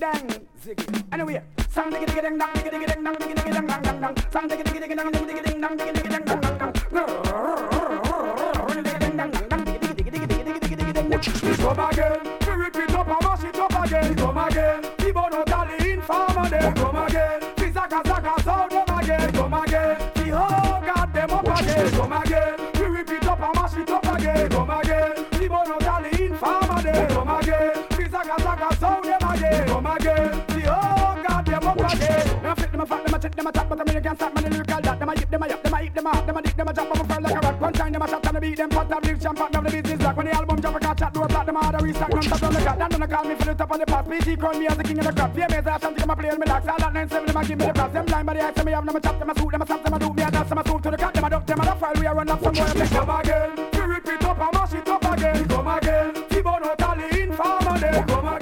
dang, ziggy. Anyway, sang diggy diggy ding dang, diggy diggy ding dang, diggy diggy ding dang dang dang. Sang diggy diggy diggy dang, diggy diggy ding dang, diggy diggy ding dang dang dang. Come again, we repeat up and mash it up again. Come again, people no tally informer them. Come again, we zaka zaka sound them again. Come again, we oh God them up again. Come again, we repeat up and mash it up again. Come again, people no tally informer them. Come again, we zaka zaka sound them again. Come again, we oh God them up again. Them fit them a fat, them a check, them a tap, but them can't stop me the lyrical that. Them a hip, them a yap, them a eat, them a hop, them a dick, them a jump up a fur like a rat. One time them a shot and a beat, them pot up, live champ, them the business black. When the album jump, I can't chat, do a black, them a hard a restock, none touch on the cat. Them gonna call me for the top of the pass. PG crown me as the king of the crop. Fear me as I shan't take my play in me lax. All that 9-7, them a give me the props. Them blind by the eyes, me have them a chop, them a suit, them a stamp, them a do me a dance, them a suit to the cat, them a duck, them a the file. We a run up some boy and come again. We repeat up and mash it up again. Come again. People no tally informer them. Come again.